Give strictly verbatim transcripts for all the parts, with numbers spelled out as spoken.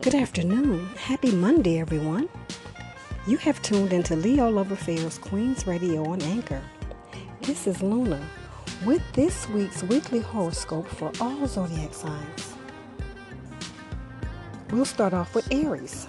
Good afternoon. Happy Monday, everyone. You have tuned into Leo Love Affairs Queens Radio on Anchor. This is Luna with this week's weekly horoscope for all zodiac signs. We'll start off with Aries.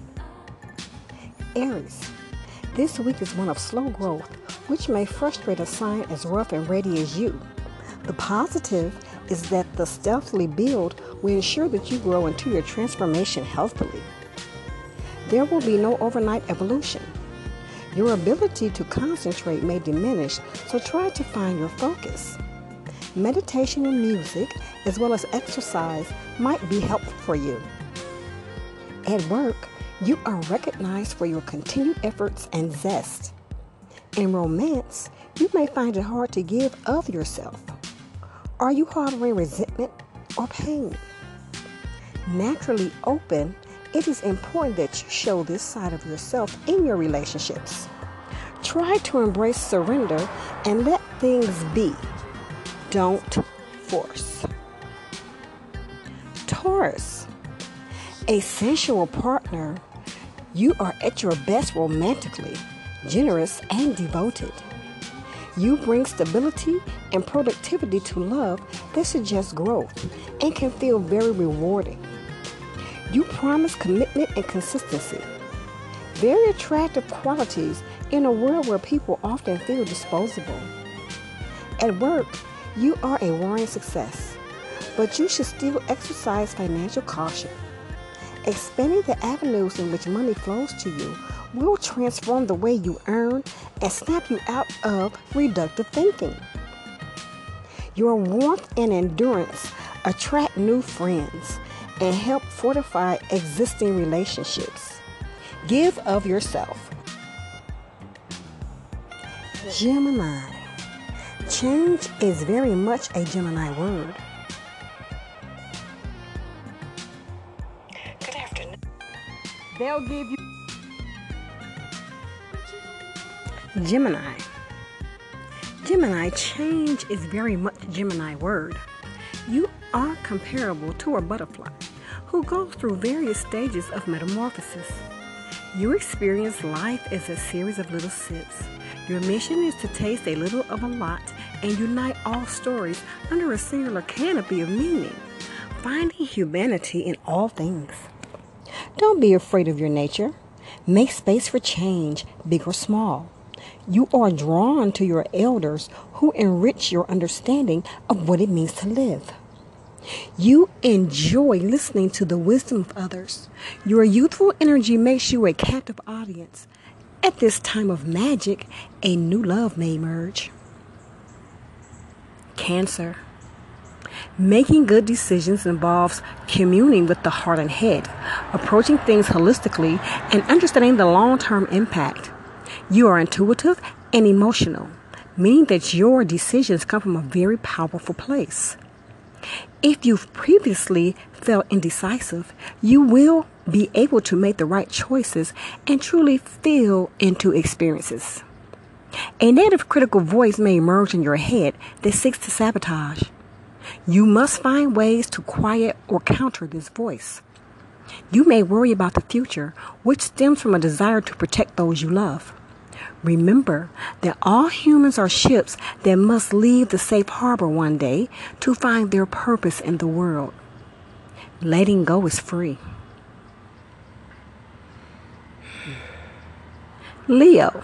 Aries, this week is one of slow growth, which may frustrate a sign as rough and ready as you. The positive is that the stealthily build will ensure that you grow into your transformation healthily. There will be no overnight evolution. Your ability to concentrate may diminish, so try to find your focus. Meditation and music, as well as exercise, might be helpful for you. At work, you are recognized for your continued efforts and zest. In romance, you may find it hard to give of yourself. Are you harboring resentment or pain? Naturally open, it is important that you show this side of yourself in your relationships. Try to embrace surrender and let things be. Don't force. Taurus, a sensual partner, you are at your best romantically, generous and devoted. You bring stability and productivity to love that suggests growth and can feel very rewarding. You promise commitment and consistency. Very attractive qualities in a world where people often feel disposable. At work, you are a roaring success, but you should still exercise financial caution. Expanding the avenues in which money flows to you will transform the way you earn and snap you out of reductive thinking. Your warmth and endurance attract new friends and help fortify existing relationships. Give of yourself. Gemini. Change is very much a Gemini word. Good afternoon. They'll give you Gemini. Gemini, change is very much a Gemini word. You are comparable to a butterfly who goes through various stages of metamorphosis. You experience life as a series of little sips. Your mission is to taste a little of a lot and unite all stories under a singular canopy of meaning, finding humanity in all things. Don't be afraid of your nature. Make space for change, big or small. You are drawn to your elders who enrich your understanding of what it means to live. You enjoy listening to the wisdom of others. Your youthful energy makes you a captive audience. At this time of magic, a new love may emerge. Cancer. Making good decisions involves communing with the heart and head, approaching things holistically, and understanding the long-term impact. You are intuitive and emotional, meaning that your decisions come from a very powerful place. If you've previously felt indecisive, you will be able to make the right choices and truly feel into experiences. A negative critical voice may emerge in your head that seeks to sabotage. You must find ways to quiet or counter this voice. You may worry about the future, which stems from a desire to protect those you love. Remember that all humans are ships that must leave the safe harbor one day to find their purpose in the world. Letting go is free. Leo.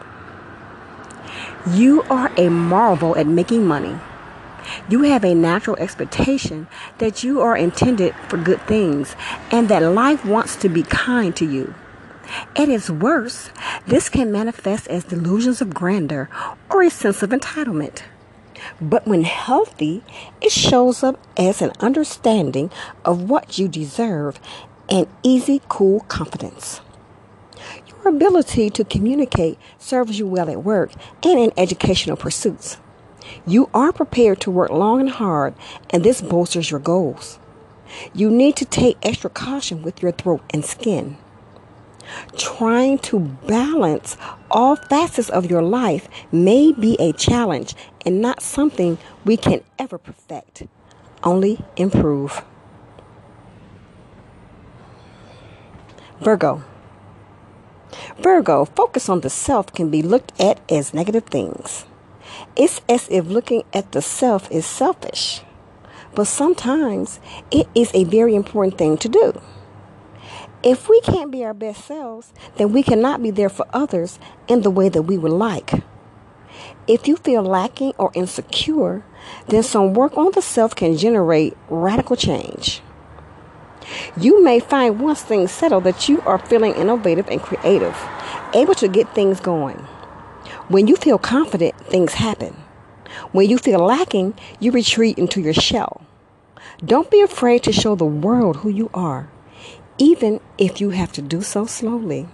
You are a marvel at making money. You have a natural expectation that you are intended for good things and that life wants to be kind to you. At its worst, this can manifest as delusions of grandeur or a sense of entitlement. But when healthy, it shows up as an understanding of what you deserve and easy, cool confidence. Your ability to communicate serves you well at work and in educational pursuits. You are prepared to work long and hard, and this bolsters your goals. You need to take extra caution with your throat and skin. Trying to balance all facets of your life may be a challenge and not something we can ever perfect, only improve. Virgo. Virgo, focus on the self can be looked at as negative things. It's as if looking at the self is selfish. But sometimes it is a very important thing to do. If we can't be our best selves, then we cannot be there for others in the way that we would like. If you feel lacking or insecure, then some work on the self can generate radical change. You may find once things settle that you are feeling innovative and creative, able to get things going. When you feel confident, things happen. When you feel lacking, you retreat into your shell. Don't be afraid to show the world who you are, even if you have to do so slowly.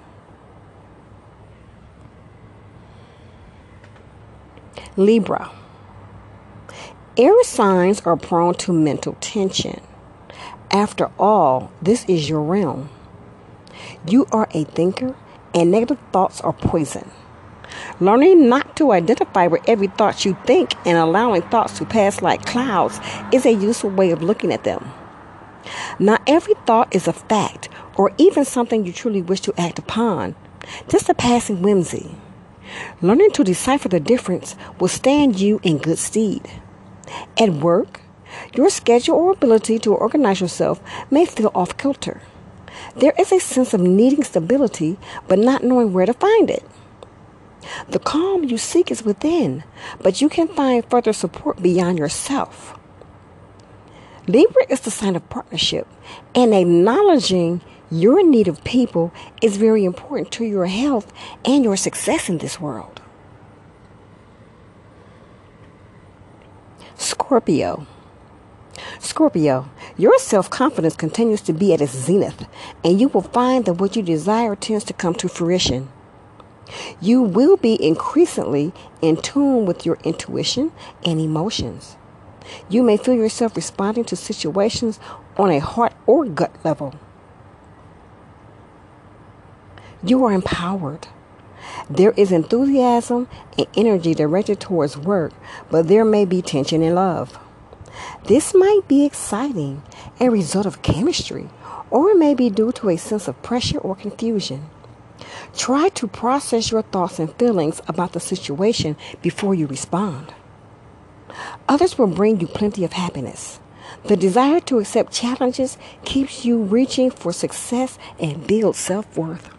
Libra. Air signs are prone to mental tension. After all, this is your realm. You are a thinker, and negative thoughts are poison. Learning not to identify with every thought you think and allowing thoughts to pass like clouds is a useful way of looking at them. Not every thought is a fact or even something you truly wish to act upon, just a passing whimsy. Learning to decipher the difference will stand you in good stead. At work, your schedule or ability to organize yourself may feel off kilter. There is a sense of needing stability but not knowing where to find it. The calm you seek is within, but you can find further support beyond yourself. Libra is the sign of partnership, and acknowledging your need of people is very important to your health and your success in this world. Scorpio. Scorpio, your self-confidence continues to be at its zenith, and you will find that what you desire tends to come to fruition. You will be increasingly in tune with your intuition and emotions. You may feel yourself responding to situations on a heart or gut level. You are empowered. There is enthusiasm and energy directed towards work, but there may be tension in love. This might be exciting, a result of chemistry, or it may be due to a sense of pressure or confusion. Try to process your thoughts and feelings about the situation before you respond. Others will bring you plenty of happiness. The desire to accept challenges keeps you reaching for success and builds self-worth.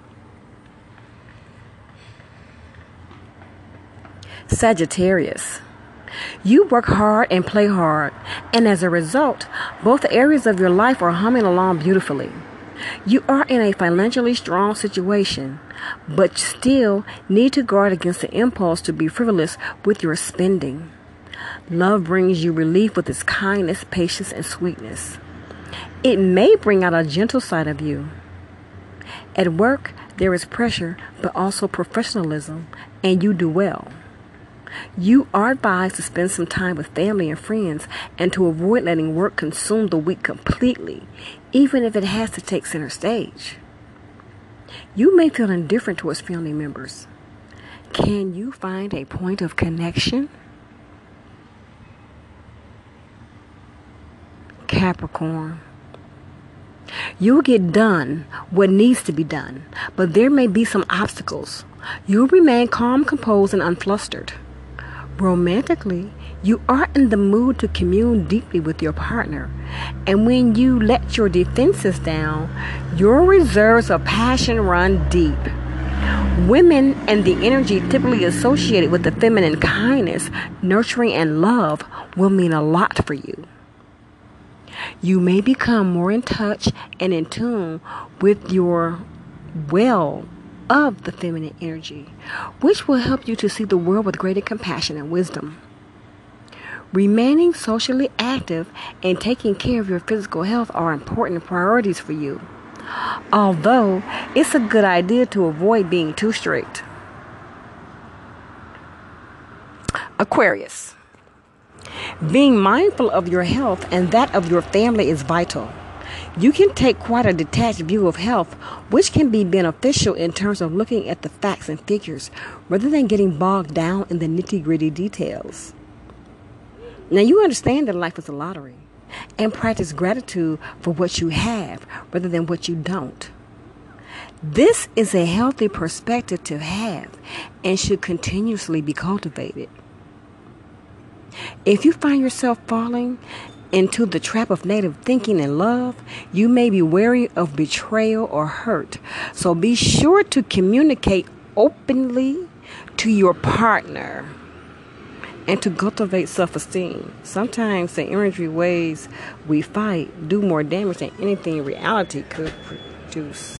Sagittarius. You work hard and play hard, and as a result, both areas of your life are humming along beautifully. You are in a financially strong situation, but still need to guard against the impulse to be frivolous with your spending. Love brings you relief with its kindness, patience, and sweetness. It may bring out a gentle side of you. At work, there is pressure, but also professionalism, and you do well. You are advised to spend some time with family and friends and to avoid letting work consume the week completely, even if it has to take center stage. You may feel indifferent towards family members. Can you find a point of connection? Capricorn. You'll get done what needs to be done, but there may be some obstacles. You'll remain calm, composed, and unflustered. Romantically, you are in the mood to commune deeply with your partner, and when you let your defenses down, your reserves of passion run deep. Women and the energy typically associated with the feminine kindness, nurturing, and love will mean a lot for you. You may become more in touch and in tune with your well of the feminine energy, which will help you to see the world with greater compassion and wisdom. Remaining socially active and taking care of your physical health are important priorities for you, although it's a good idea to avoid being too strict. Aquarius. Being mindful of your health and that of your family is vital. You can take quite a detached view of health, which can be beneficial in terms of looking at the facts and figures, rather than getting bogged down in the nitty-gritty details. Now, you understand that life is a lottery, and practice gratitude for what you have, rather than what you don't. This is a healthy perspective to have and should continuously be cultivated. If you find yourself falling into the trap of negative thinking and love, you may be wary of betrayal or hurt. So be sure to communicate openly to your partner and to cultivate self-esteem. Sometimes the imagery ways we fight do more damage than anything reality could produce.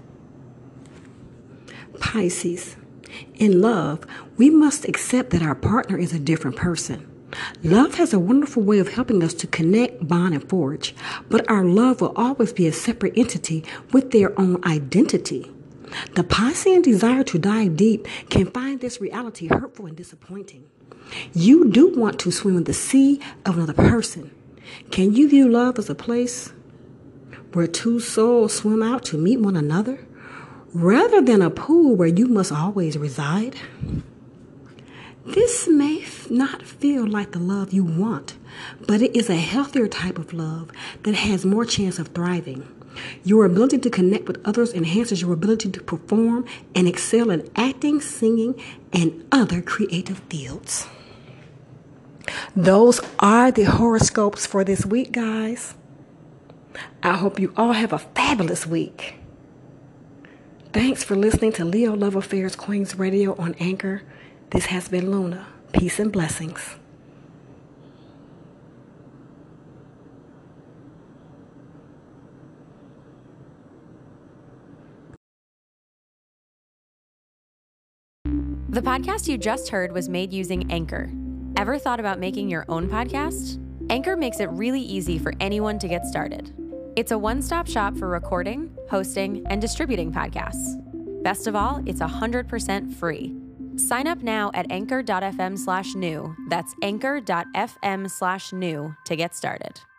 Pisces. In love, we must accept that our partner is a different person. Love has a wonderful way of helping us to connect, bond, and forge, but our love will always be a separate entity with their own identity. The Piscean desire to dive deep can find this reality hurtful and disappointing. You do want to swim in the sea of another person. Can you view love as a place where two souls swim out to meet one another, rather than a pool where you must always reside? This may f- not feel like the love you want, but it is a healthier type of love that has more chance of thriving. Your ability to connect with others enhances your ability to perform and excel in acting, singing, and other creative fields. Those are the horoscopes for this week, guys. I hope you all have a fabulous week. Thanks for listening to Leo Love Affairs Queens Radio on Anchor. This has been Luna. Peace and blessings. The podcast you just heard was made using Anchor. Ever thought about making your own podcast? Anchor makes it really easy for anyone to get started. It's a one-stop shop for recording, hosting, and distributing podcasts. Best of all, it's one hundred percent free. Sign up now at anchor.fm slash new. That's anchor.fm slash new to get started.